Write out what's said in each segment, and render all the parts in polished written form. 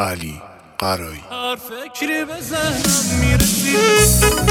علی قرایی. هر فکری به ذهنم میرسید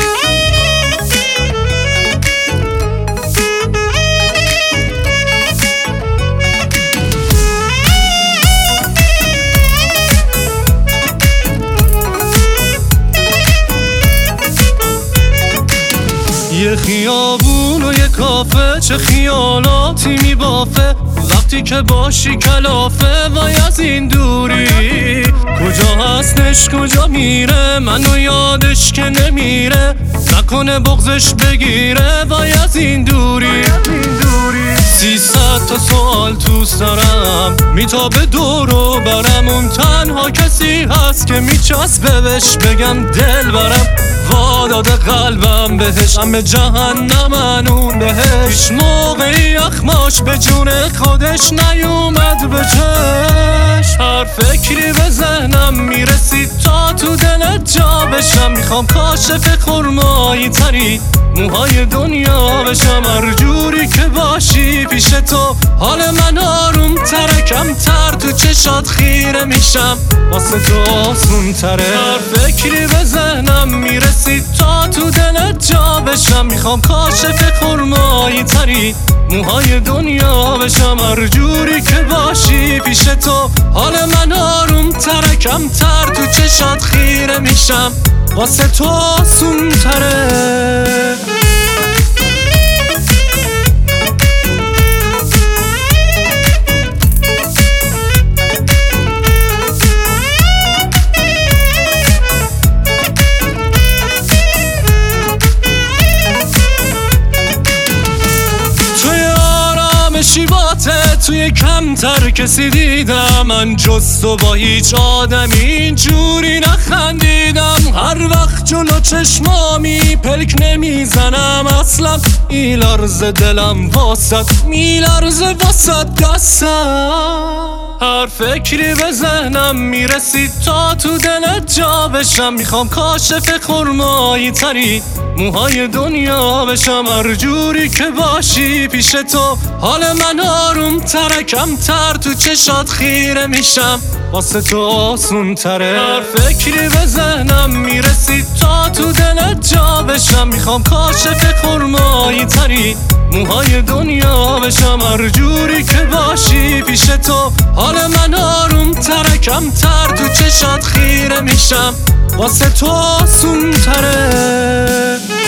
یه خیابون و یه کافه، چه خیالاتی میبافه وقتی که باشی کلافه. وای از این دوری کجا هستش کجا میره، منو یادش که نمیره، نکنه بغضش بگیره. وای از این دوری 300 تا سوال تو سرم میتابه دور و برم. اون تنها کسی هست که میچسبه بهش بگم دل برم. واداده قلبم بهش، همه جهنمن اون بهش. هیچ موقعی اخماش به جون خودش نیومد به چشم. هر فکری به ذهنم میرسید تا تو دلت جا بشم. میخوام کاشف خرمایی تری موهای دنیا بشم. هر جوری که باشی پیش تو حال من آروم تره، کمتر تو چشات خیره میشم، واسه تو آسون تره. هر فکری به ذهنم میرسید تا تو دلت جا بشم. میخوام کاشف خرمایی تری موهای دنیا بشم. هر جوری که باشی پیش تو حال من آروم تره، کمتر تو چشات خیره میشم، واسه تو آسون تره. توی کمتر کسی دیدم من جز تو، با هیچ آدمی اینجوری نخندیدم. هر وقت جلو چشمامی پلک نمیزنم اصلا، میلرزه دلم واسط، میلرزه واسط دستم. هر فکری به ذهنم میرسید تا تو دلت جا بشم. میخوام کاشف خرمایی تری موهای دنیا بشم. هر جوری که باشی پیش تو حال من آروم تره، کمتر تو چشات خیره میشم، واسه تو آسون تره. هر فکری به ذهنم میرسید تا تو دلت جا بشم. میخوام کاشف خرمایی تری موهای دنیا بشم. هر جوری که باشی پیش تو حال من آروم تره، کمتر تو چشات خیره میشم، واسه تو آسون تره.